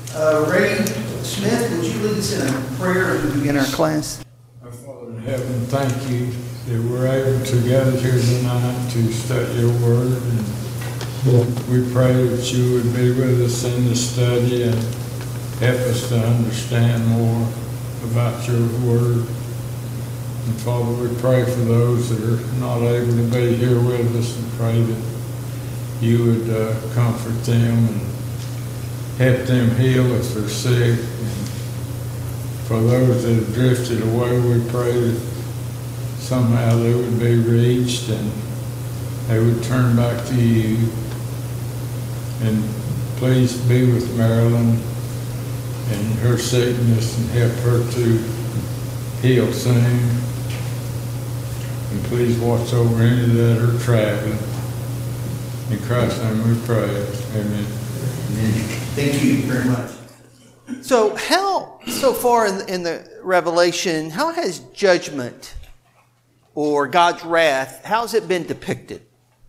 Ray Smith, would you lead us in a prayer as we begin our class? Our Father in heaven, thank you that we're able to gather here tonight to study your word. And we pray that you would be with us in the study and help us to understand more about your word. And Father, we pray for those that are not able to be here with us and pray that you would comfort them and help them heal if they're sick. And for those that have drifted away, we pray that somehow they would be reached and they would turn back to you. And please be with Marilyn and her sickness and help her to heal soon. And please watch over any that are traveling. In Christ's name we pray. Amen. Thank you very much. So far in the Revelation, how has judgment or God's wrath, how has it been depicted?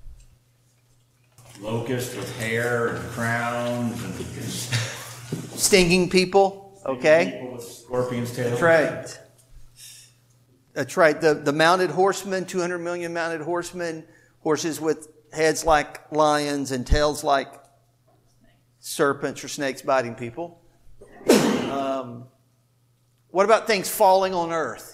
Locusts with hair and crowns and Stinging people, okay? people with scorpions' tails. That's right. That's right. The mounted horsemen, 200 million mounted horsemen, horses with heads like lions and tails like serpents or snakes biting people. What about things falling on earth?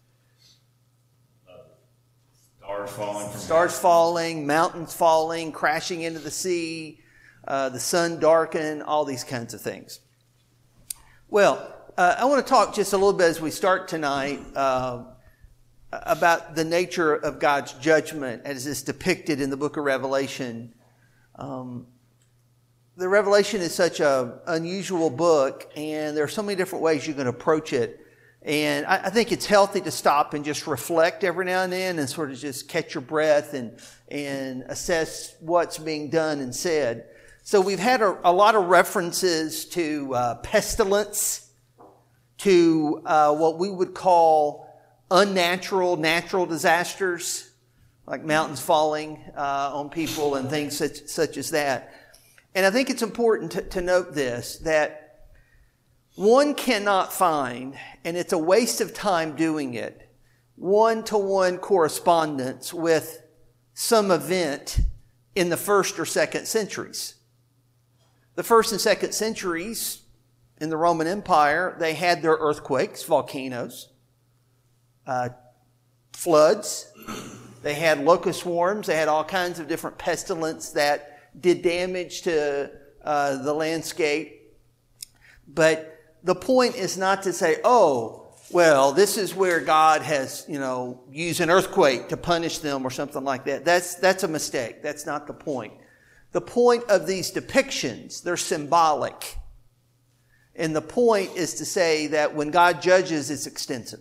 Stars falling from Stars falling, mountains falling, crashing into the sea, the sun darkened, all these kinds of things. Well, I want to talk just a little bit as we start tonight about the nature of God's judgment as is depicted in the book of Revelation. The Revelation is such an unusual book, and there are so many different ways you can approach it. And I think it's healthy to stop and just reflect every now and then and sort of just catch your breath and assess what's being done and said. So we've had a lot of references to pestilence, to what we would call natural disasters, like mountains falling on people and things such as that. And I think it's important to note this, that one cannot find, and it's a waste of time doing it, one-to-one correspondence with some event in the first or second centuries. The first and second centuries in the Roman Empire, they had their earthquakes, volcanoes, floods. They had locust swarms. They had all kinds of different pestilence that did damage to the landscape. But the point is not to say, oh, well, this is where God has, used an earthquake to punish them or something like that. That's a mistake. That's not the point. The point of these depictions, they're symbolic. And the point is to say that when God judges, it's extensive.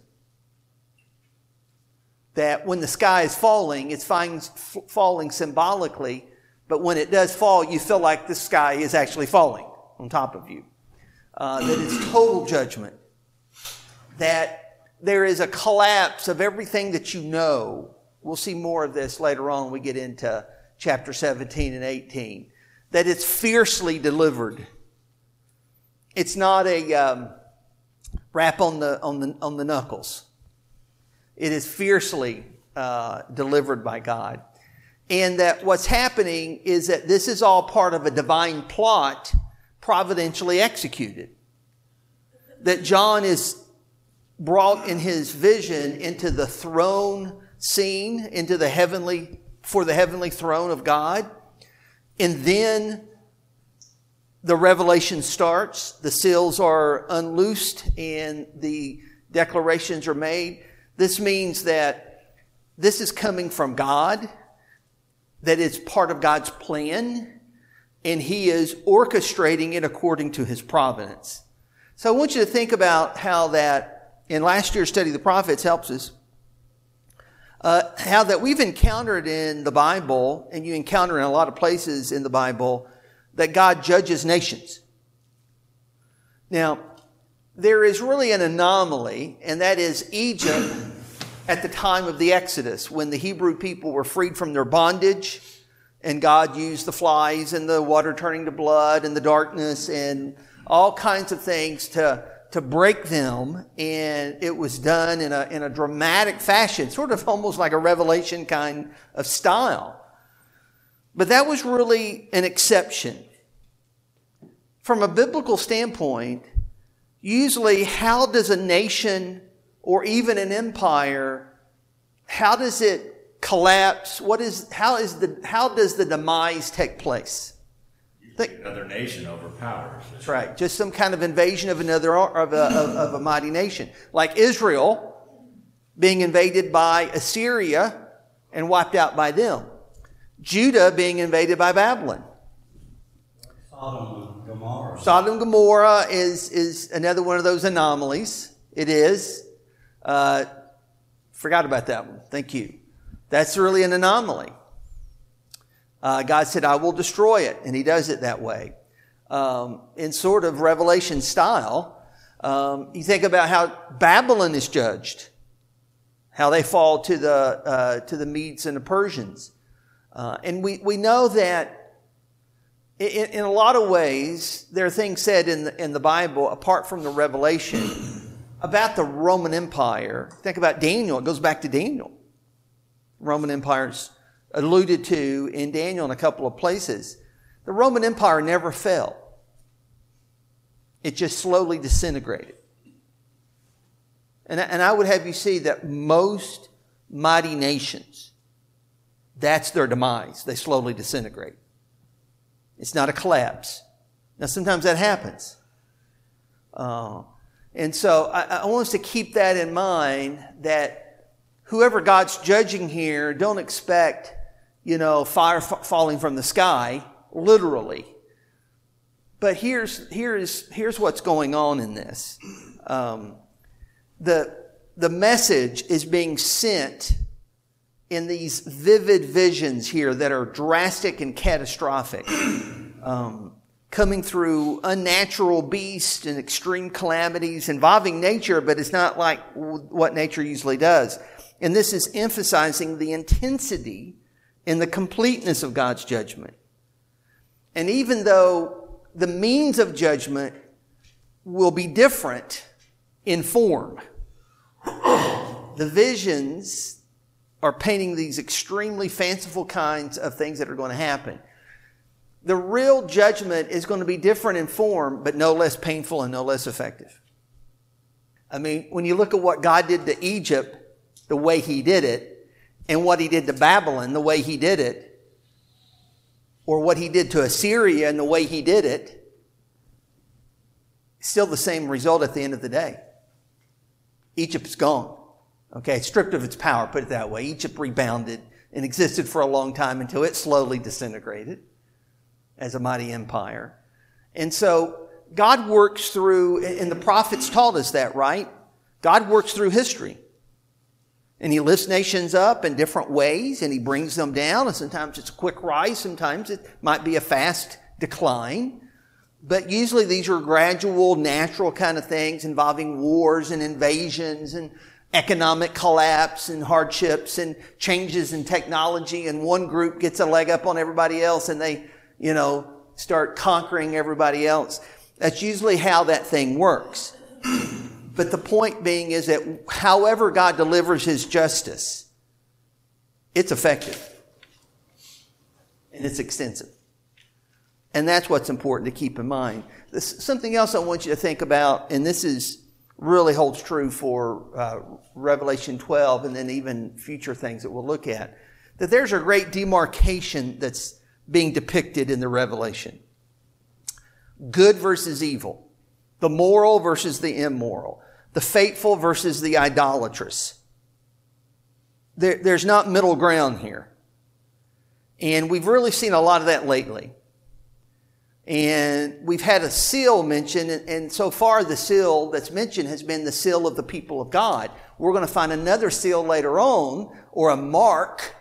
That when the sky is falling, it's falling symbolically. But when it does fall, you feel like the sky is actually falling on top of you. That it's total judgment. That there is a collapse of everything that you know. We'll see more of this later on when we get into chapter 17 and 18. That it's fiercely delivered. It's not a rap on the knuckles. It is fiercely delivered by God. And that what's happening is that this is all part of a divine plot providentially executed. That John is brought in his vision into the throne scene, into the heavenly throne of God. And then the revelation starts, the seals are unloosed, and the declarations are made. This means that this is coming from God, that it's part of God's plan, and He is orchestrating it according to His providence. So I want you to think about how that, in last year's study of the prophets helps us, how that we've encountered in the Bible, and you encounter in a lot of places in the Bible, that God judges nations. Now, there is really an anomaly, and that is Egypt at the time of the Exodus, when the Hebrew people were freed from their bondage And God used the flies and the water turning to blood and the darkness and all kinds of things to break them. And it was done in a dramatic fashion, sort of almost like a Revelation kind of style. But that was really an exception. From a biblical standpoint, usually how does a nation or even an empire, how does it collapse? How does the demise take place? Another nation overpowers. That's right. Just some kind of invasion of a mighty nation. Like Israel being invaded by Assyria and wiped out by them. Judah being invaded by Babylon. Sodom and Gomorrah is another one of those anomalies. It is. Forgot about that one. Thank you. That's really an anomaly. God said, I will destroy it. And he does it that way. In sort of Revelation style. You think about how Babylon is judged. How they fall to the Medes and the Persians. And we know that in a lot of ways, there are things said in the Bible, apart from the Revelation, about the Roman Empire. Think about Daniel. It goes back to Daniel. Roman Empire's alluded to in Daniel in a couple of places. The Roman Empire never fell. It just slowly disintegrated. And I would have you see that most mighty nations, that's their demise. They slowly disintegrate. It's not a collapse. Now, sometimes that happens. And so I want us to keep that in mind, that whoever God's judging here, don't expect, fire falling from the sky, literally. But here's what's going on in this. The message is being sent in these vivid visions here that are drastic and catastrophic. Coming through unnatural beasts and extreme calamities involving nature, but it's not like what nature usually does. And this is emphasizing the intensity and the completeness of God's judgment. And even though the means of judgment will be different in form, the visions are painting these extremely fanciful kinds of things that are going to happen. The real judgment is going to be different in form, but no less painful and no less effective. I mean, when you look at what God did to Egypt, the way he did it, and what he did to Babylon, the way he did it, or what he did to Assyria and the way he did it, still the same result at the end of the day. Egypt's gone. Okay, stripped of its power, put it that way. Egypt rebounded and existed for a long time until it slowly disintegrated as a mighty empire. And so God works through, and the prophets taught us that, right? God works through history. And he lifts nations up in different ways, and he brings them down. And sometimes it's a quick rise. Sometimes it might be a fast decline. But usually these are gradual, natural kind of things involving wars and invasions and economic collapse and hardships and changes in technology. And one group gets a leg up on everybody else, and they start conquering everybody else. That's usually how that thing works. But the point being is that however God delivers his justice, it's effective. And it's extensive. And that's what's important to keep in mind. Something else I want you to think about, and this really holds true for Revelation 12 and then even future things that we'll look at, that there's a great demarcation that's being depicted in the Revelation. Good versus evil. The moral versus the immoral. The faithful versus the idolatrous. There's not middle ground here. And we've really seen a lot of that lately. And we've had a seal mentioned, and so far the seal that's mentioned has been the seal of the people of God. We're going to find another seal later on, or a mark.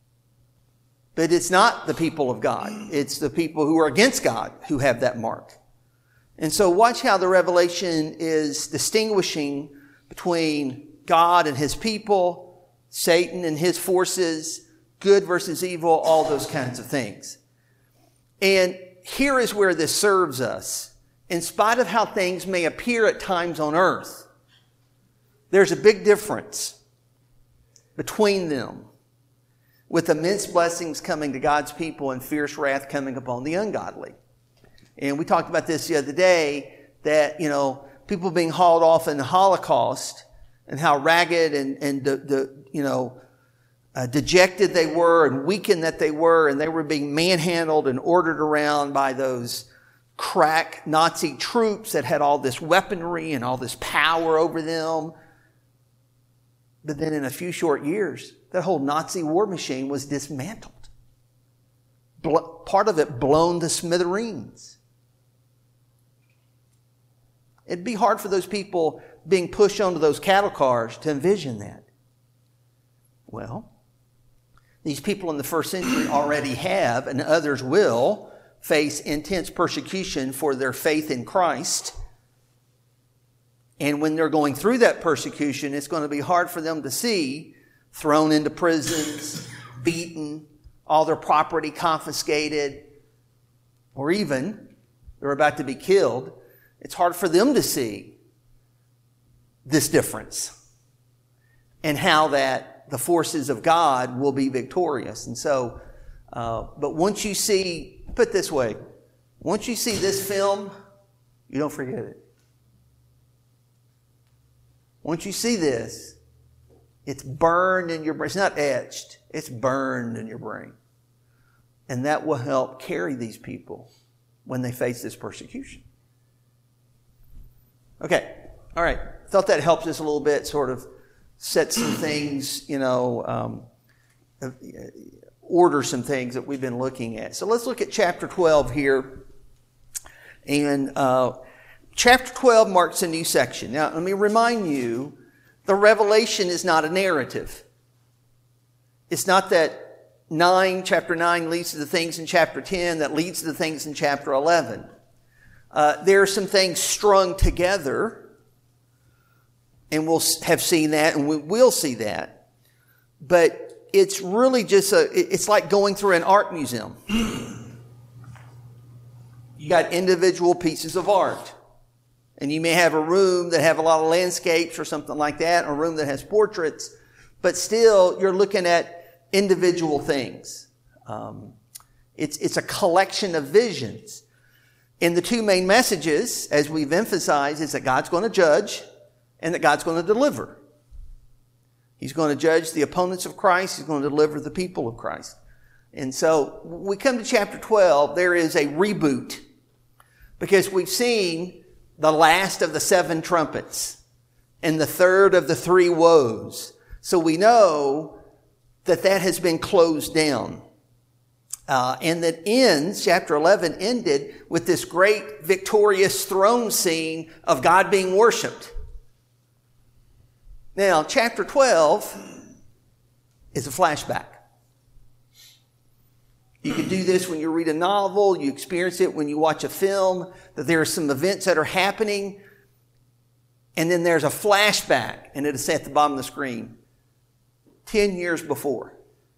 But it's not the people of God. It's the people who are against God who have that mark. And so watch how the Revelation is distinguishing between God and his people, Satan and his forces, good versus evil, all those kinds of things. And here is where this serves us. In spite of how things may appear at times on earth, there's a big difference between them, with immense blessings coming to God's people and fierce wrath coming upon the ungodly. And we talked about this the other day, that, people being hauled off in the Holocaust and how ragged and dejected they were and weakened that they were, and they were being manhandled and ordered around by those crack Nazi troops that had all this weaponry and all this power over them. But then in a few short years, that whole Nazi war machine was dismantled. Part of it blown to smithereens. It'd be hard for those people being pushed onto those cattle cars to envision that. Well, these people in the first century already have, and others will, face intense persecution for their faith in Christ. And when they're going through that persecution, it's going to be hard for them to see thrown into prisons, beaten, all their property confiscated, or even they're about to be killed. It's hard for them to see this difference and how that the forces of God will be victorious. And so, but once you see, put it this way, once you see this film, you don't forget it. Once you see this, it's burned in your brain. It's not etched. It's burned in your brain. And that will help carry these people when they face this persecution. Okay. All right. Thought that helps us a little bit, sort of set some things, order some things that we've been looking at. So let's look at chapter 12 here. And chapter 12 marks a new section. Now, let me remind you, the revelation is not a narrative. It's not that chapter 9 leads to the things in chapter 10 that leads to the things in chapter 11. There are some things strung together, and we'll have seen that, and we will see that. But it's really just it's like going through an art museum. You got individual pieces of art. And you may have a room that have a lot of landscapes or something like that, or a room that has portraits, but still you're looking at individual things. It's a collection of visions. And the two main messages, as we've emphasized, is that God's going to judge and that God's going to deliver. He's going to judge the opponents of Christ. He's going to deliver the people of Christ. And so we come to chapter 12, there is a reboot, because we've seen the last of the 7 trumpets and the third of the 3 woes. So we know that has been closed down. And that chapter 11 ended with this great victorious throne scene of God being worshiped. Now, chapter 12 is a flashback. You can do this when you read a novel. You experience it when you watch a film, that there are some events that are happening. And then there's a flashback, and it'll say at the bottom of the screen, 10 years before.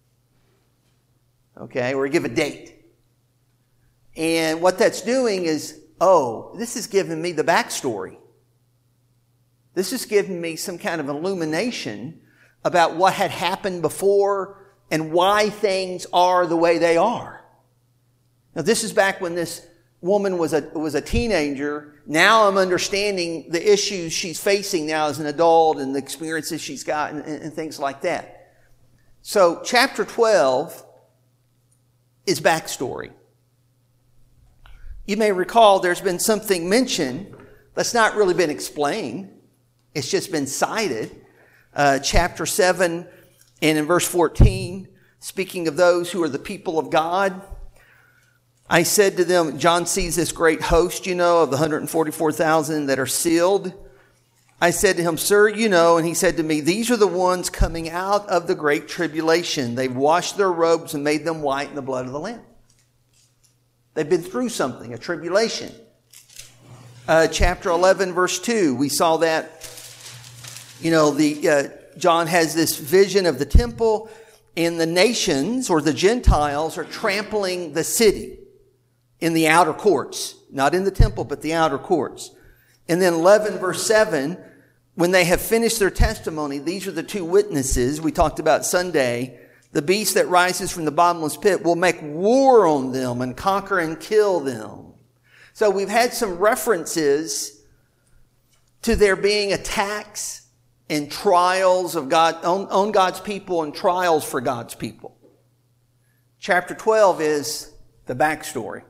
Okay, or give a date. And what that's doing is, this is giving me the backstory. This is giving me some kind of illumination about what had happened before and why things are the way they are. Now, this is back when this woman was a teenager. Now I'm understanding the issues she's facing now as an adult and the experiences she's got and things like that. So chapter 12 is backstory. You may recall there's been something mentioned that's not really been explained. It's just been cited. Chapter 7 and in verse 14, speaking of those who are the people of God, I said to them, John sees this great host, of the 144,000 that are sealed. I said to him, sir, and he said to me, these are the ones coming out of the great tribulation. They've washed their robes and made them white in the blood of the Lamb. They've been through something, a tribulation. Chapter 11, verse 2, we saw that, John has this vision of the temple, and the nations or the Gentiles are trampling the city in the outer courts, not in the temple, but the outer courts. And then 11 verse 7, when they have finished their testimony, these are the two witnesses we talked about Sunday. The beast that rises from the bottomless pit will make war on them and conquer and kill them. So we've had some references to there being attacks and trials of God on God's people and trials for God's people. Chapter 12 is the backstory.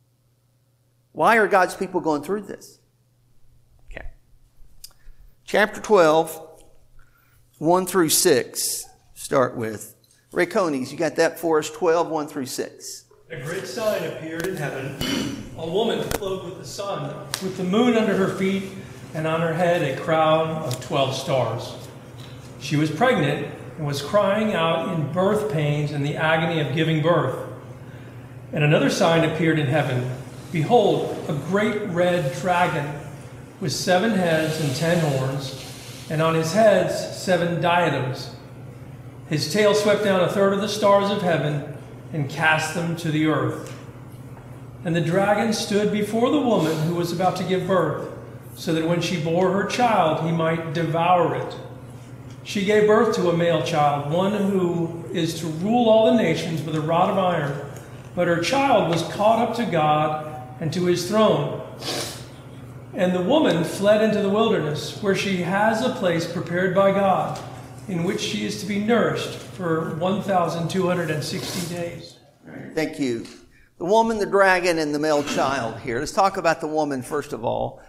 Why are God's people going through this? Okay. Chapter 12, 1 through 6, start with. Ray Conies, you got that for us? 12, 1 through 6. A great sign appeared in heaven, a woman clothed with the sun, with the moon under her feet, and on her head a crown of 12 stars. She was pregnant and was crying out in birth pains and the agony of giving birth. And another sign appeared in heaven. Behold, a great red dragon with 7 heads and 10 horns, and on his heads 7 diadems. His tail swept down 1/3 of the stars of heaven and cast them to the earth. And the dragon stood before the woman who was about to give birth, so that when she bore her child, he might devour it. She gave birth to a male child, one who is to rule all the nations with a rod of iron. But her child was caught up to God and to his throne. And the woman fled into the wilderness, where she has a place prepared by God, in which she is to be nourished for 1,260 days. Thank you. The woman, the dragon, and the male child here. Let's talk about the woman first of all.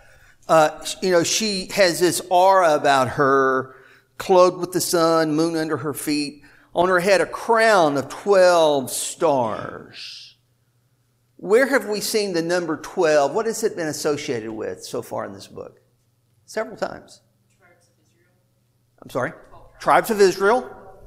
She has this aura about her, clothed with the sun, moon under her feet. On her head, a crown of 12 stars. Where have we seen the number 12? What has it been associated with so far in this book? Several times. Tribes of Israel. I'm sorry? Tribes of Israel.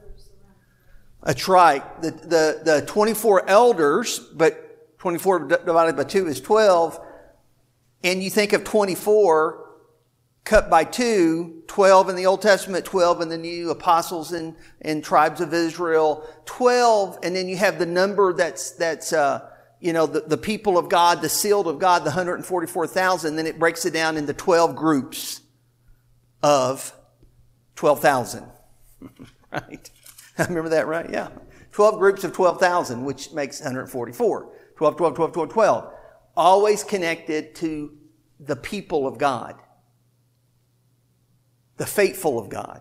That's right. The 24 elders, but 24 divided by 2 is 12. And you think of 24 cut by 2, 12 in the Old Testament, 12 in the New, apostles and tribes of Israel, 12, and then you have the number that's the people of God, the sealed of God, the 144,000. Then it breaks it down into 12 groups of 12,000. Right? I remember that, right? Yeah. 12 groups of 12,000, which makes 144. 12, 12, 12, 12, 12. Always connected to the people of God. The faithful of God.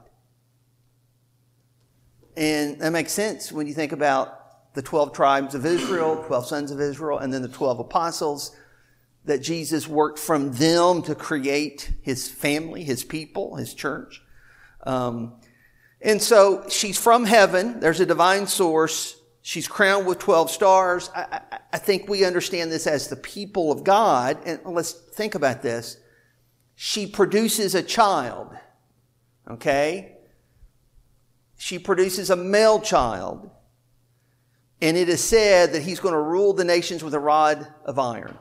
And that makes sense when you think about the 12 tribes of Israel, 12 sons of Israel, and then the 12 apostles, that Jesus worked from them to create his family, his people, his church. And so she's from heaven. There's a divine source. She's crowned with 12 stars. I think we understand this as the people of God. And let's think about this. She produces a child. Okay? She produces a male child. And it is said that he's going to rule the nations with a rod of iron.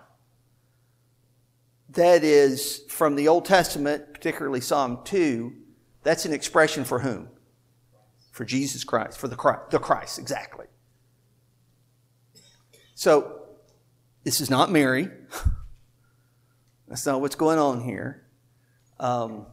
That is from the Old Testament, particularly Psalm 2. That's an expression for whom? For Jesus Christ. For the Christ, exactly. So, this is not Mary. That's not what's going on here. But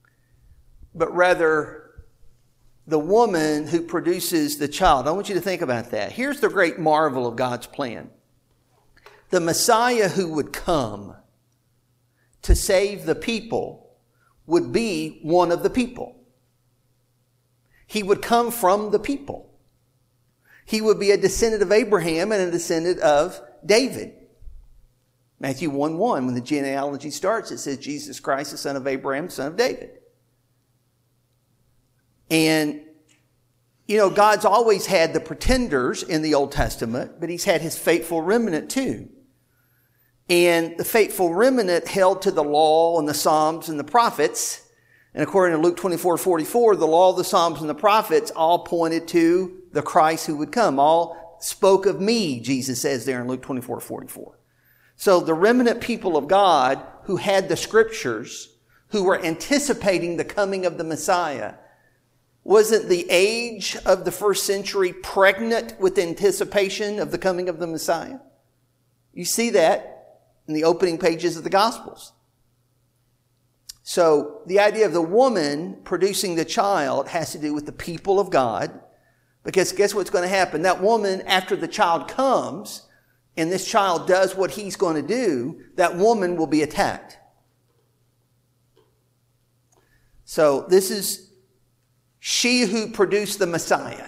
rather, the woman who produces the child. I want you to think about that. Here's the great marvel of God's plan. The Messiah who would come to save the people would be one of the people. He would come from the people. He would be a descendant of Abraham and a descendant of David. Matthew 1:1, when the genealogy starts, it says Jesus Christ, the son of Abraham, son of David. And, God's always had the pretenders in the Old Testament, but he's had his faithful remnant too. And the faithful remnant held to the law and the Psalms and the prophets. And according to Luke 24:44, the law, the Psalms, and the prophets all pointed to the Christ who would come. All spoke of me, Jesus says there in Luke 24:44. So the remnant people of God who had the scriptures, who were anticipating the coming of the Messiah, Wasn't the age of the first century pregnant with anticipation of the coming of the Messiah? You see that in the opening pages of the Gospels. So the idea of the woman producing the child has to do with the people of God. Because guess what's going to happen? That woman, after the child comes, and this child does what he's going to do, that woman will be attacked. So this is she who produced the Messiah.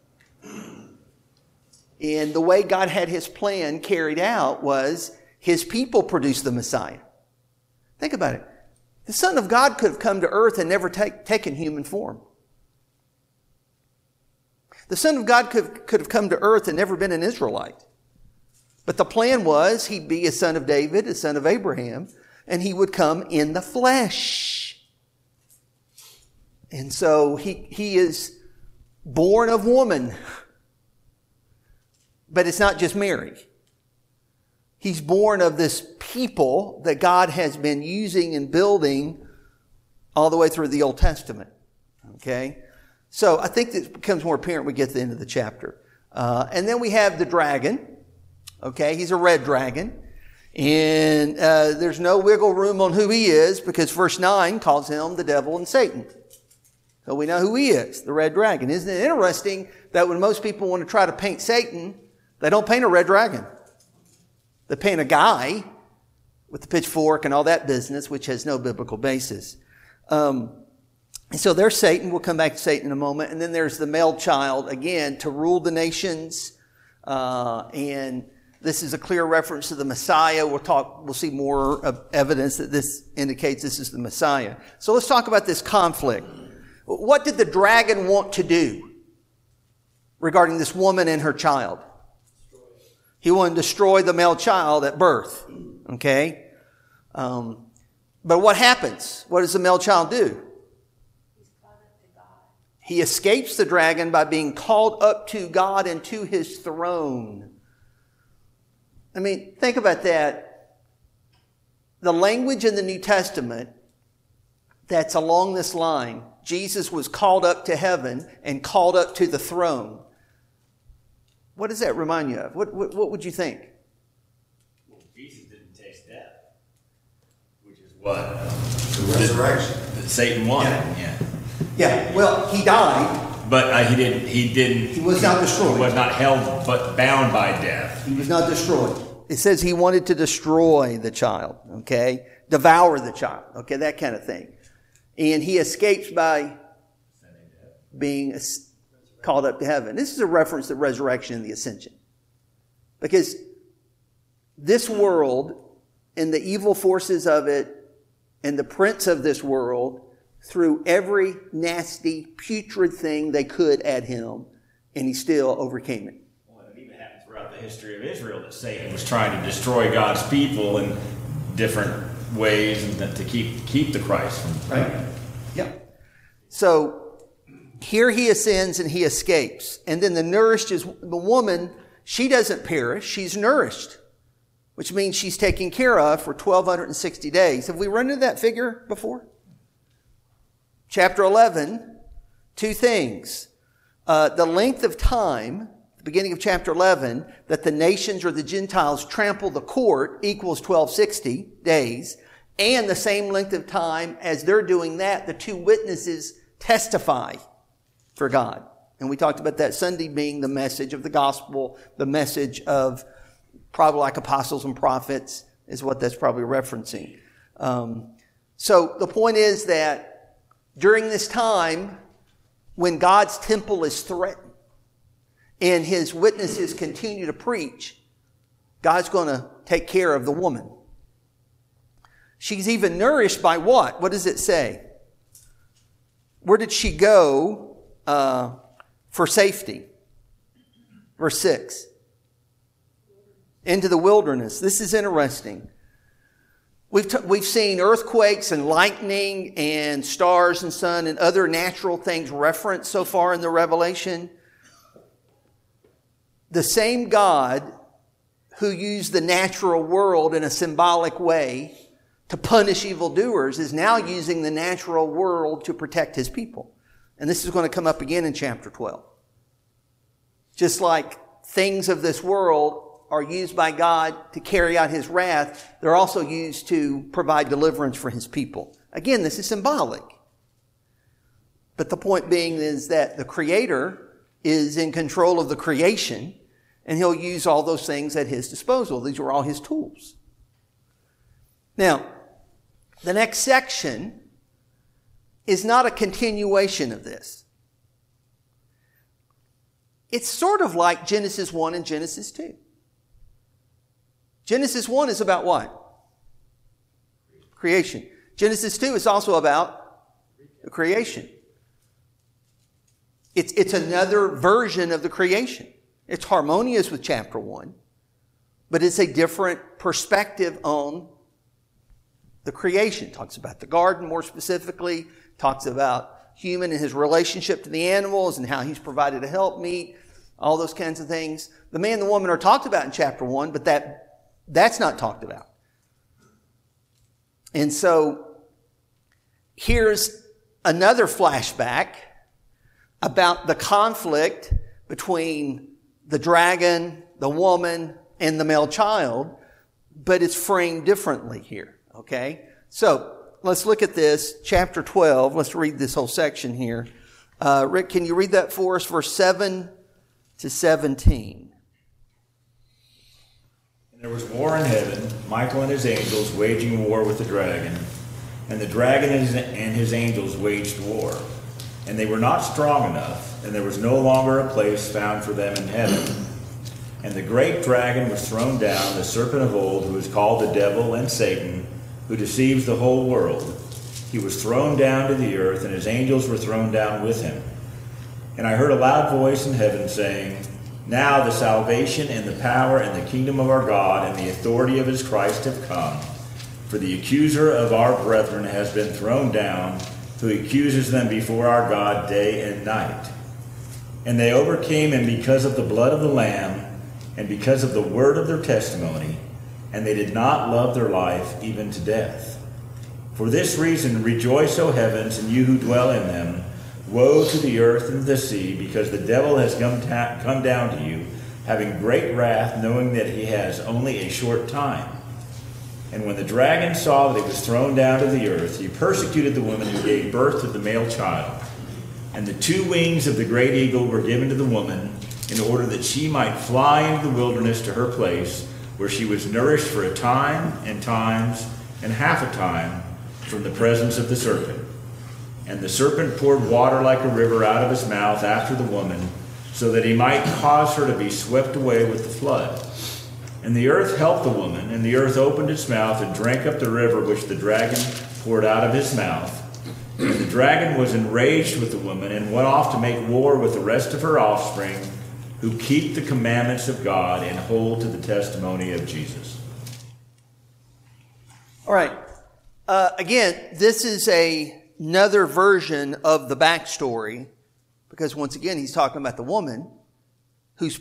And the way God had his plan carried out was his people produced the Messiah. Think about it. The Son of God could have come to earth and never taken human form. The Son of God could have come to earth and never been an Israelite. But the plan was he'd be a son of David, a son of Abraham, and he would come in the flesh. And so he is born of woman. But it's not just Mary. He's born of this people that God has been using and building all the way through the Old Testament. Okay? So I think this becomes more apparent when we get to the end of the chapter. And then we have the dragon. Okay? He's a red dragon. And there's no wiggle room on who he is because verse 9 calls him the devil and Satan. So we know who he is, the red dragon. Isn't it interesting that when most people want to try to paint Satan, they don't paint a red dragon. They paint a guy with the pitchfork and all that business, which has no biblical basis. And so there's Satan. We'll come back to Satan in a moment. And then there's the male child, again, to rule the nations. And this is a clear reference to the Messiah. We'll see more of evidence that this indicates this is the Messiah. So let's talk about this conflict. What did the dragon want to do regarding this woman and her child? He wanted to destroy the male child at birth. Okay? But what happens? What does the male child do? He escapes the dragon by being called up to God and to his throne. I mean, think about that. The language in the New Testament that's along this line, Jesus was called up to heaven and called up to the throne. What does that remind you of? What would you think? Well, Jesus didn't taste death, which is what? The resurrection. That Satan wanted. Yeah. Well, he died. But he didn't. He was not destroyed. He was not held, but bound by death. He was not destroyed. It says he wanted to destroy the child. Okay, devour the child. Okay, that kind of thing. And he escapes by being called up to heaven. This is a reference to resurrection and the ascension. Because this world and the evil forces of it and the prince of this world threw every nasty, putrid thing they could at him, and he still overcame it. Well, it even happened throughout the history of Israel that Satan was trying to destroy God's people in different ways and to keep the Christ from right. Yeah. So here he ascends and he escapes. And then the nourished is the woman, she doesn't perish, she's nourished, which means she's taken care of for 1,260 days. Have we run into that figure before? Chapter 11, two things. The length of time, the beginning of chapter 11, that the nations or the Gentiles trample the court equals 1,260 days. And the same length of time as they're doing that, the two witnesses testify for God. And we talked about that Sunday being the message of the gospel, the message of probably like apostles and prophets is what that's probably referencing. So the point is that during this time, when God's temple is threatened and his witnesses continue to preach, God's going to take care of the woman. She's even nourished by what? What does it say? Where did she go for safety? Verse 6. Into the wilderness. This is interesting. We've seen earthquakes and lightning and stars and sun and other natural things referenced so far in the Revelation. The same God who used the natural world in a symbolic way to punish evildoers is now using the natural world to protect his people. And this is going to come up again in chapter 12. Just like things of this world are used by God to carry out His wrath, they're also used to provide deliverance for His people. Again, this is symbolic. But the point being is that the Creator is in control of the creation, and He'll use all those things at His disposal. These are all His tools. Now, the next section is not a continuation of this. It's sort of like Genesis 1 and Genesis 2. Genesis 1 is about what? Creation. Genesis 2 is also about the creation. It's another version of the creation. It's harmonious with chapter 1, but it's a different perspective on the creation. It talks about the garden more specifically, talks about human and his relationship to the animals and how he's provided a helpmeet, all those kinds of things. The man and the woman are talked about in chapter 1, but that's not talked about. And so here's another flashback about the conflict between the dragon, the woman, and the male child, but it's framed differently here, okay? So let's look at this, chapter 12. Let's read this whole section here. Rick, can you read that for us, verse 7 to 17? And there was war in heaven, Michael and his angels waging war with the dragon. And the dragon and his angels waged war. And they were not strong enough, and there was no longer a place found for them in heaven. And the great dragon was thrown down, the serpent of old, who is called the devil and Satan, who deceives the whole world. He was thrown down to the earth, and his angels were thrown down with him. And I heard a loud voice in heaven saying, Now the salvation and the power and the kingdom of our God and the authority of his Christ have come. For the accuser of our brethren has been thrown down, who accuses them before our God day and night. And they overcame him because of the blood of the Lamb and because of the word of their testimony, and they did not love their life even to death. For this reason rejoice, O heavens, and you who dwell in them. Woe to the earth and the sea, because the devil has come down to you, having great wrath, knowing that he has only a short time. And when the dragon saw that he was thrown down to the earth, he persecuted the woman who gave birth to the male child. And the 2 wings of the great eagle were given to the woman, in order that she might fly into the wilderness to her place, where she was nourished for a time and times and half a time from the presence of the serpent. And the serpent poured water like a river out of his mouth after the woman, so that he might cause her to be swept away with the flood. And the earth helped the woman, and the earth opened its mouth and drank up the river which the dragon poured out of his mouth. And the dragon was enraged with the woman and went off to make war with the rest of her offspring, who keep the commandments of God and hold to the testimony of Jesus. All right. Again, this is another version of the backstory, because once again, he's talking about the woman who's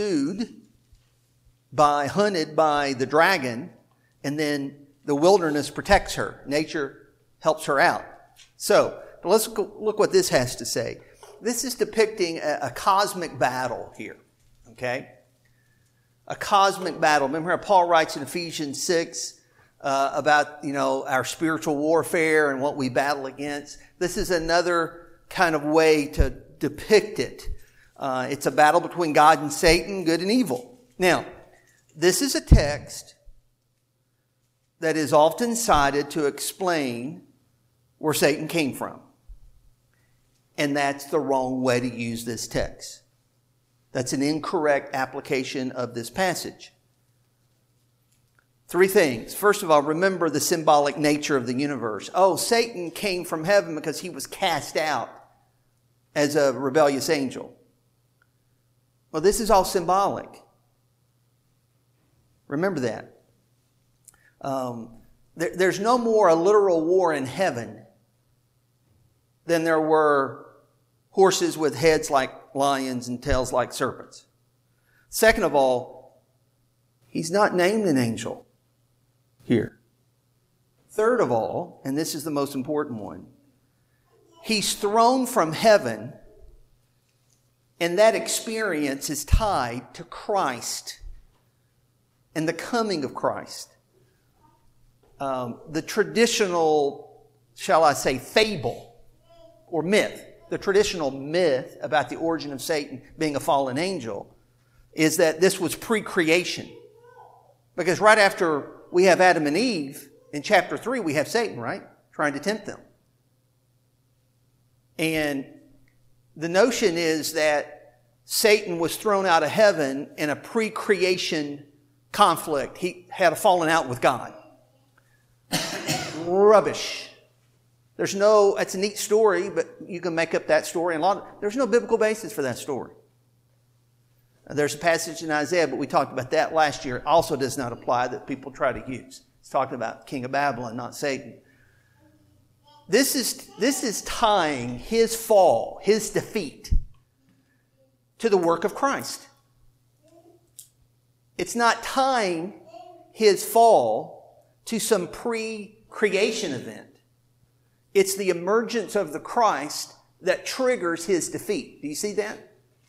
hunted by the dragon, and then the wilderness protects her. Nature helps her out. So let's look what this has to say. This is depicting a cosmic battle here, okay? A cosmic battle. Remember how Paul writes in Ephesians 6 about, our spiritual warfare and what we battle against? This is another kind of way to depict it. It's a battle between God and Satan, good and evil. Now, this is a text that is often cited to explain where Satan came from. And that's the wrong way to use this text. That's an incorrect application of this passage. 3 things. First of all, remember the symbolic nature of the universe. Oh, Satan came from heaven because he was cast out as a rebellious angel. Well, this is all symbolic. Remember that. There's no more a literal war in heaven than there were horses with heads like lions and tails like serpents. Second of all, he's not named an angel here. Third of all, and this is the most important one, he's thrown from heaven, and that experience is tied to Christ and the coming of Christ. The traditional, shall I say, fable or myth, the traditional myth about the origin of Satan being a fallen angel is that this was pre-creation. Because right after we have Adam and Eve, in chapter 3, we have Satan, right? Trying to tempt them. And the notion is that Satan was thrown out of heaven in a pre-creation conflict. He had a falling out with God. Rubbish. That's a neat story, but you can make up that story. There's no biblical basis for that story. There's a passage in Isaiah, but we talked about that last year. It also does not apply that people try to use. It's talking about King of Babylon, not Satan. This is tying his fall, his defeat, to the work of Christ. It's not tying his fall to some pre-creation event. It's the emergence of the Christ that triggers his defeat. Do you see that?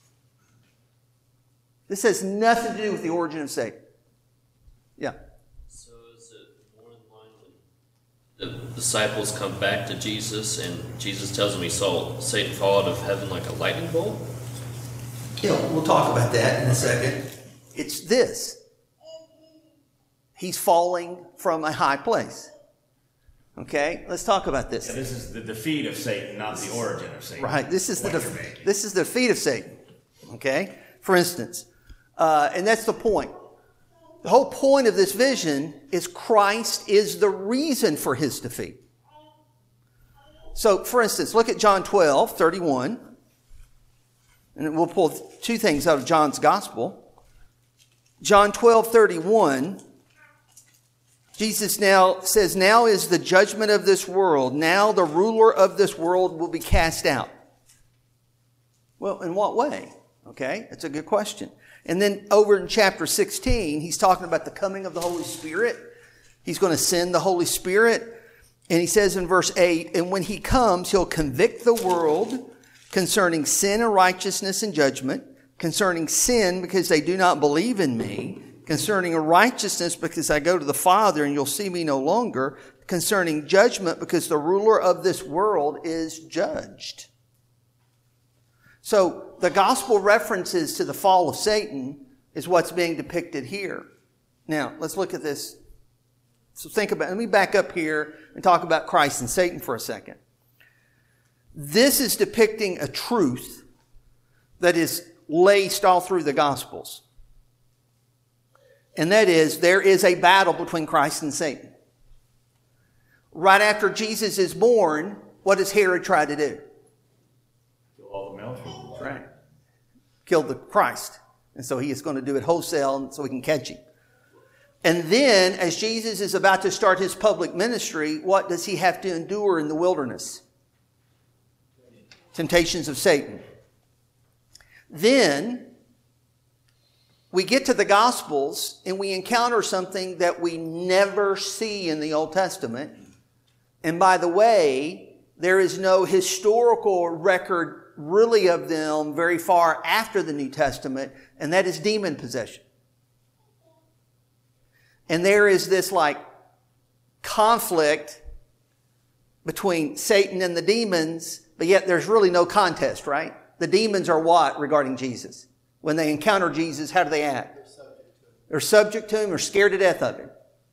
This has nothing to do with the origin of Satan. Yeah. So is it more in line when the disciples come back to Jesus and Jesus tells them he saw Satan fall out of heaven like a lightning bolt? Yeah, we'll talk about that in a second. It's this. He's falling from a high place. Okay, let's talk about this. Yeah, this is the defeat of Satan, not the origin of Satan. Right, this is the defeat of Satan. Okay, for instance, and that's the point. The whole point of this vision is Christ is the reason for his defeat. So, for instance, look at John 12:31, and we'll pull two things out of John's gospel. John 12:31. Jesus now says, now is the judgment of this world. Now the ruler of this world will be cast out. Well, in what way? Okay, that's a good question. And then over in chapter 16, he's talking about the coming of the Holy Spirit. He's going to send the Holy Spirit. And he says in verse 8, and when he comes, he'll convict the world concerning sin and righteousness and judgment, concerning sin because they do not believe in me, concerning righteousness because I go to the Father and you'll see me no longer, concerning judgment because the ruler of this world is judged. So the gospel references to the fall of Satan is what's being depicted here. Now, let's look at this. So let me back up here and talk about Christ and Satan for a second. This is depicting a truth that is laced all through the Gospels. And that is, there is a battle between Christ and Satan. Right after Jesus is born, what does Herod try to do? Kill all the male children. Right. Kill the Christ. And so he is going to do it wholesale so he can catch him. And then, as Jesus is about to start his public ministry, what does he have to endure in the wilderness? Temptations of Satan. Then we get to the Gospels and we encounter something that we never see in the Old Testament. And by the way, there is no historical record really of them very far after the New Testament, and that is demon possession. And there is this conflict between Satan and the demons, but yet there's really no contest, right? The demons are what regarding Jesus? When they encounter Jesus, how do they act? They're subject to him or scared to death of him.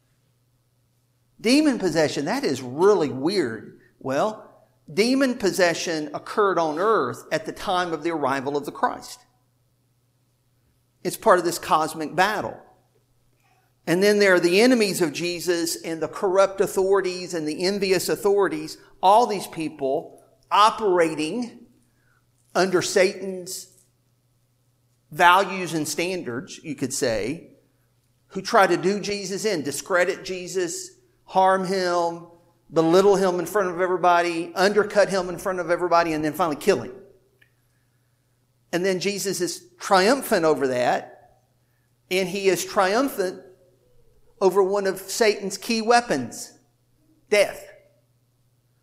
Demon possession, that is really weird. Well, demon possession occurred on earth at the time of the arrival of the Christ. It's part of this cosmic battle. And then there are the enemies of Jesus and the corrupt authorities and the envious authorities, all these people operating under Satan's values and standards, you could say, who try to do Jesus in, discredit Jesus, harm him, belittle him in front of everybody, undercut him in front of everybody, and then finally kill him. And then Jesus is triumphant over that, and he is triumphant over one of Satan's key weapons, death.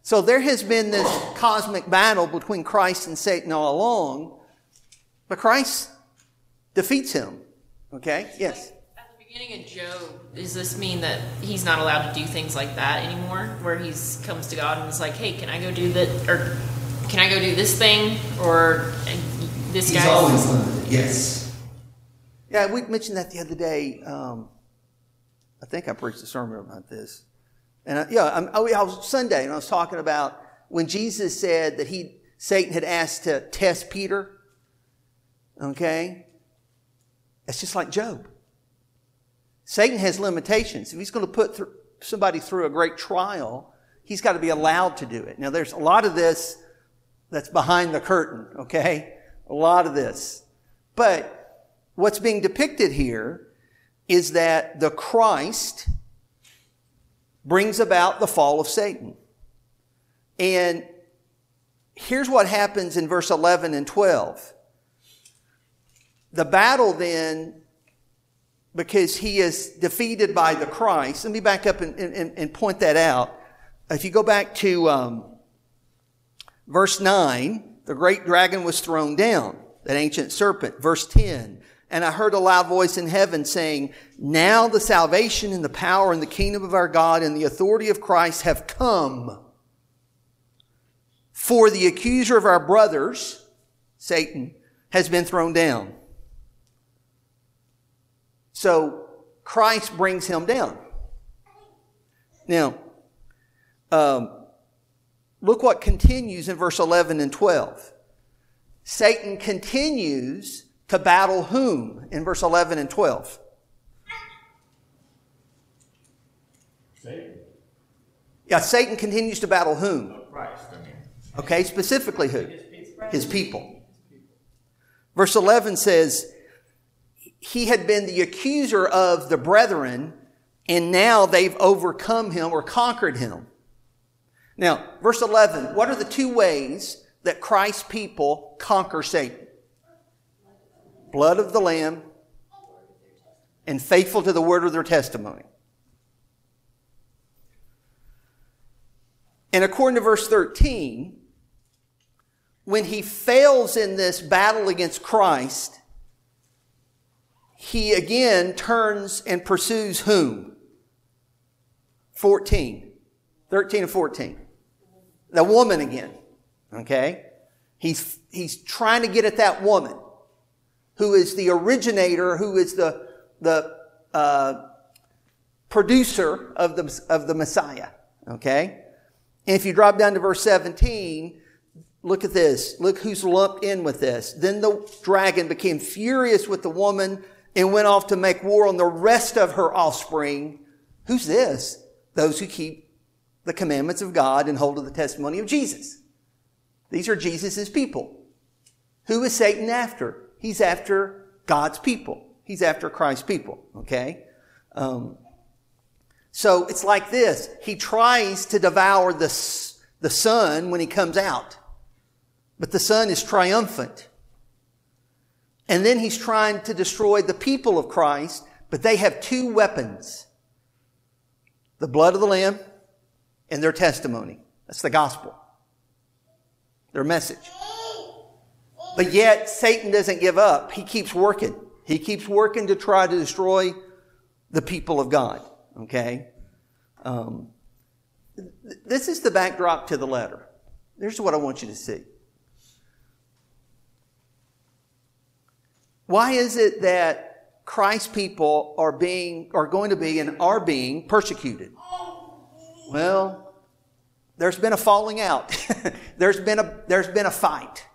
So there has been this cosmic battle between Christ and Satan all along, but Christ defeats him. Okay? Yes? At the beginning of Job, does this mean that he's not allowed to do things like that anymore? Where he comes to God and is like, hey, can I go do that? Or can I go do this thing? Or this guy? He's always limited, yes. Yeah, we mentioned that the other day. I think I preached a sermon about this. And I was Sunday, and I was talking about when Jesus said that Satan had asked to test Peter. Okay? It's just like Job. Satan has limitations. If he's going to put somebody through a great trial, he's got to be allowed to do it. Now, there's a lot of this that's behind the curtain, okay? A lot of this. But what's being depicted here is that the Christ brings about the fall of Satan. And here's what happens in verse 11 and 12. The battle then, because he is defeated by the Christ, let me back up and point that out. If you go back to verse 9, the great dragon was thrown down, that ancient serpent. Verse 10, and I heard a loud voice in heaven saying, now the salvation and the power and the kingdom of our God and the authority of Christ have come. For the accuser of our brothers, Satan, has been thrown down. So Christ brings him down. Now, look what continues in verse 11 and 12. Satan continues to battle whom in verse 11 and 12? Satan. Yeah, Satan continues to battle whom? Christ, I mean. Okay, specifically who? His people. Verse 11 says, he had been the accuser of the brethren, and now they've overcome him or conquered him. Now, verse 11, what are the two ways that Christ's people conquer Satan? Blood of the Lamb and faithful to the word of their testimony. And according to verse 13, when he fails in this battle against Christ, he again turns and pursues whom? 13 and 14. The woman again. Okay? He's trying to get at that woman who is the originator, who is the producer of the Messiah. Okay? And if you drop down to verse 17, look at this. Look who's lumped in with this. Then the dragon became furious with the woman and went off to make war on the rest of her offspring. Who's this? Those who keep the commandments of God and hold to the testimony of Jesus. These are Jesus' people. Who is Satan after? He's after God's people. He's after Christ's people. Okay? So it's like this. He tries to devour the Son when he comes out. But the Son is triumphant. And then he's trying to destroy the people of Christ, but they have two weapons. The blood of the Lamb and their testimony. That's the gospel. Their message. But yet, Satan doesn't give up. He keeps working. He keeps working to try to destroy the people of God. Okay? This is the backdrop to the letter. Here's what I want you to see. Why is it that Christ's people are going to be and are being persecuted? Well, there's been a falling out. There's been a fight.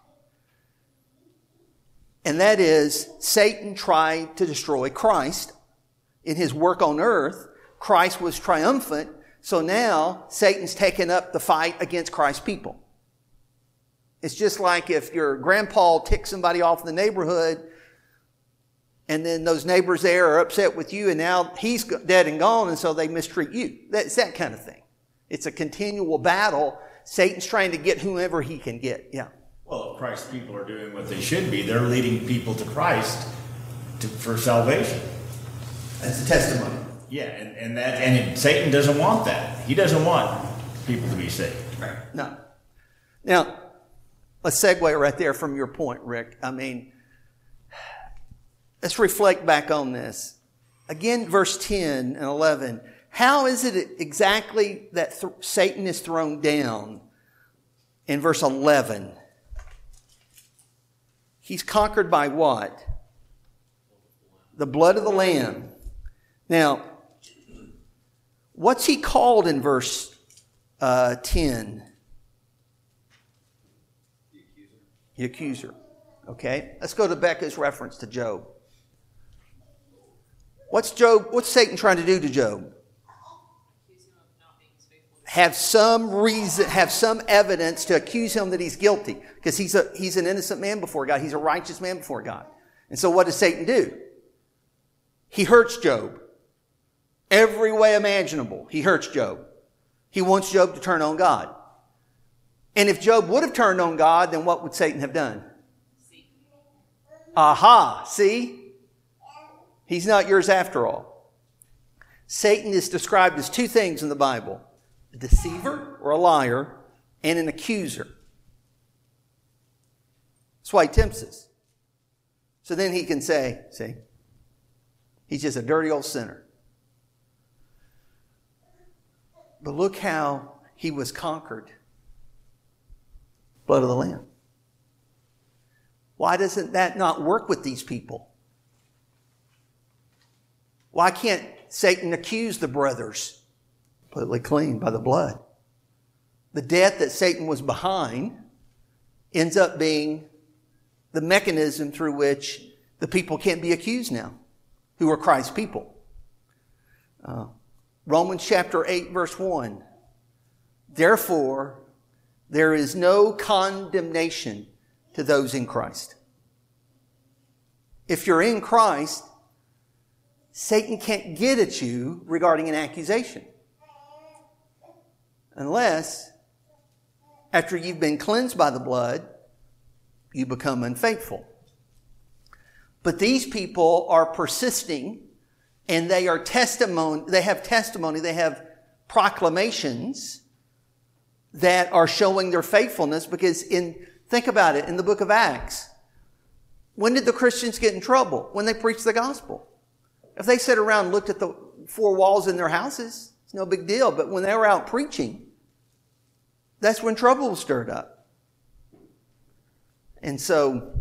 And that is, Satan tried to destroy Christ in his work on earth. Christ was triumphant. So now Satan's taken up the fight against Christ's people. It's just like if your grandpa ticks somebody off in the neighborhood, and then those neighbors there are upset with you, and now he's dead and gone, and so they mistreat you. It's that kind of thing. It's a continual battle. Satan's trying to get whomever he can get. Yeah. Well, if Christ's people are doing what they should be, they're leading people to Christ for salvation. That's the testimony. Yeah, and Satan doesn't want that. He doesn't want people to be saved. Right. No. Now, let's segue right there from your point, Rick. I mean, let's reflect back on this. Again, verse 10 and 11. How is it exactly that Satan is thrown down in verse 11? He's conquered by what? The blood of the Lamb. Now, what's he called in verse 10? The accuser. Okay, let's go to Becca's reference to Job. What's Satan trying to do to Job? Have some reason, have some evidence to accuse him that he's guilty, because he's an innocent man before God. He's a righteous man before God. And so what does Satan do? He hurts Job. Every way imaginable, he hurts Job. He wants Job to turn on God. And if Job would have turned on God, then what would Satan have done? Aha, see? He's not yours after all. Satan is described as two things in the Bible: a deceiver or a liar, and an accuser. That's why he tempts us. So then he can say, see, he's just a dirty old sinner. But look how he was conquered. Blood of the Lamb. Why doesn't that not work with these people? Why can't Satan accuse the brothers? Completely clean by the blood. The death that Satan was behind ends up being the mechanism through which the people can't be accused now, who are Christ's people. Romans chapter 8, verse 1. Therefore, there is no condemnation to those in Christ. If you're in Christ, Satan can't get at you regarding an accusation. Unless, after you've been cleansed by the blood, you become unfaithful. But these people are persisting, and they have testimony, they have proclamations that are showing their faithfulness, because think about it, in the book of Acts, when did the Christians get in trouble? When they preached the gospel. If they sat around and looked at the four walls in their houses, it's no big deal. But when they were out preaching, that's when trouble was stirred up. And so,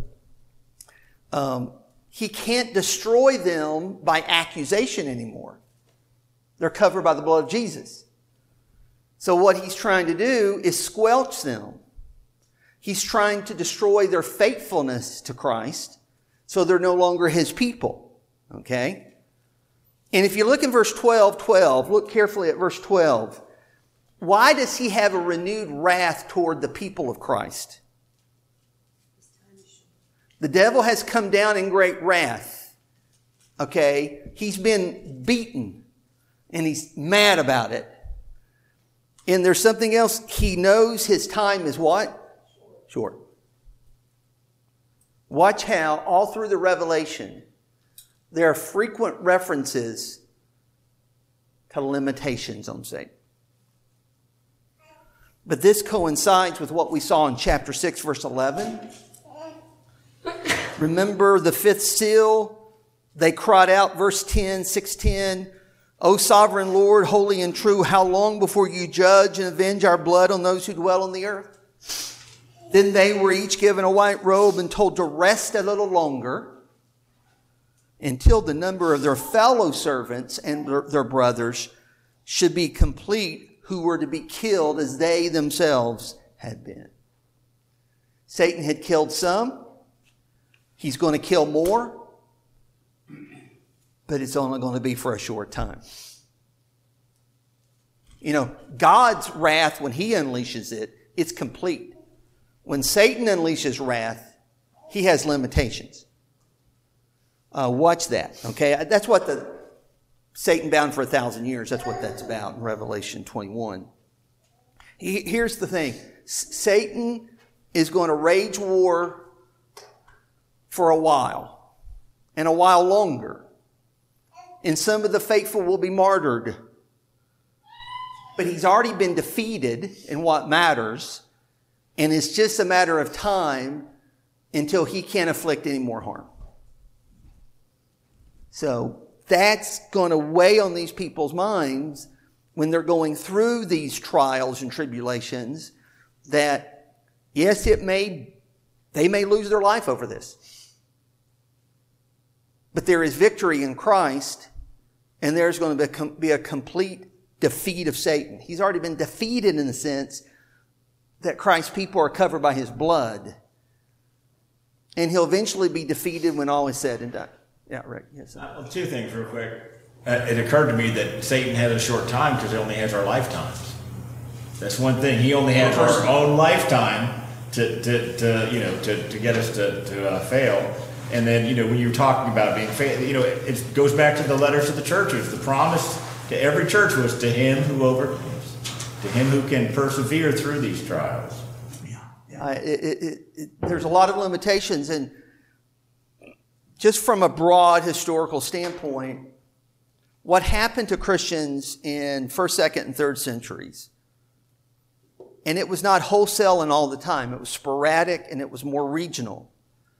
he can't destroy them by accusation anymore. They're covered by the blood of Jesus. So what he's trying to do is squelch them. He's trying to destroy their faithfulness to Christ, so they're no longer his people. Okay? And if you look in verse 12, look carefully at verse 12. Why does he have a renewed wrath toward the people of Christ? The devil has come down in great wrath. Okay? He's been beaten, and he's mad about it. And there's something else. He knows his time is what? Short. Watch how all through the Revelation there are frequent references to limitations on Satan. But this coincides with what we saw in chapter 6, verse 11. Remember the fifth seal? They cried out, verse 10, 6:10, O sovereign Lord, holy and true, how long before you judge and avenge our blood on those who dwell on the earth? Then they were each given a white robe and told to rest a little longer until the number of their fellow servants and their brothers should be complete, who were to be killed as they themselves had been. Satan had killed some. He's going to kill more. But it's only going to be for a short time. You know, God's wrath, when he unleashes it, it's complete. When Satan unleashes wrath, he has limitations. Watch that, okay? That's what Satan bound for 1,000 years, that's what that's about in Revelation 21. Here's the thing. Satan is going to rage war for a while, and a while longer. And some of the faithful will be martyred. but he's already been defeated in what matters, and it's just a matter of time until he can't inflict any more harm. So that's going to weigh on these people's minds when they're going through these trials and tribulations, that yes, they may lose their life over this. But there is victory in Christ, and there's going to be a complete defeat of Satan. He's already been defeated in the sense that Christ's people are covered by his blood. And he'll eventually be defeated when all is said and done. Yeah, Rick. Yes. Two things real quick. It occurred to me that Satan has a short time because he only has our lifetimes. That's one thing. He only has our own lifetime to get us to fail. And then, when you're talking about being faithful, it goes back to the letters to the churches. The promise to every church was to him who overcomes, to him who can persevere through these trials. There's a lot of limitations, and just from a broad historical standpoint, what happened to Christians in 1st, 2nd, and 3rd centuries, and it was not wholesale and all the time. It was sporadic and it was more regional.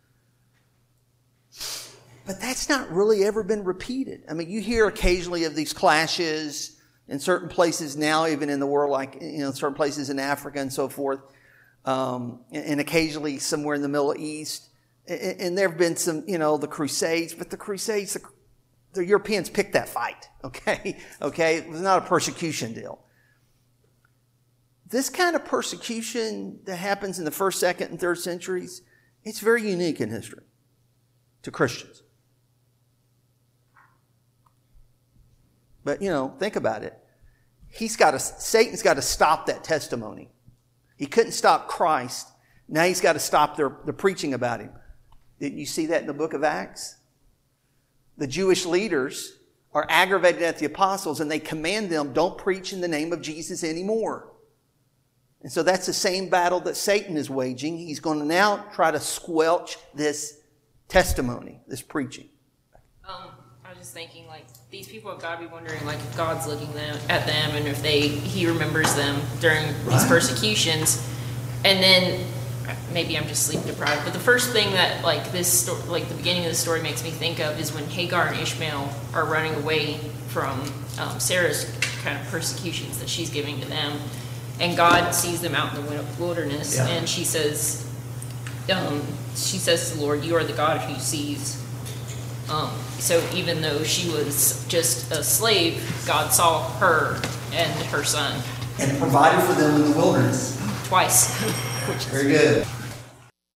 But that's not really ever been repeated. I mean, you hear occasionally of these clashes in certain places now, even in the world, like, certain places in Africa and so forth, and occasionally somewhere in the Middle East. And there have been some, the Crusades, but the Crusades, the Europeans picked that fight, okay? It was not a persecution deal. This kind of persecution that happens in the 1st, 2nd, and 3rd centuries, it's very unique in history to Christians. But, think about it. Satan's got to stop that testimony. He couldn't stop Christ. Now he's got to stop the preaching about him. Didn't you see that in the book of Acts? The Jewish leaders are aggravated at the apostles, and they command them, don't preach in the name of Jesus anymore. And so that's the same battle that Satan is waging. He's going to now try to squelch this testimony, this preaching. I was just thinking, these people have got to be wondering, if God's looking at them and if he remembers them during these persecutions. And then, maybe I'm just sleep deprived, but the first thing that, the beginning of the story makes me think of is when Hagar and Ishmael are running away from Sarah's kind of persecutions that she's giving to them. And God sees them out in the wilderness, and she says to the Lord, "You are the God who sees." So even though she was just a slave, God saw her and her son. And provided for them in the wilderness. Twice. Very good.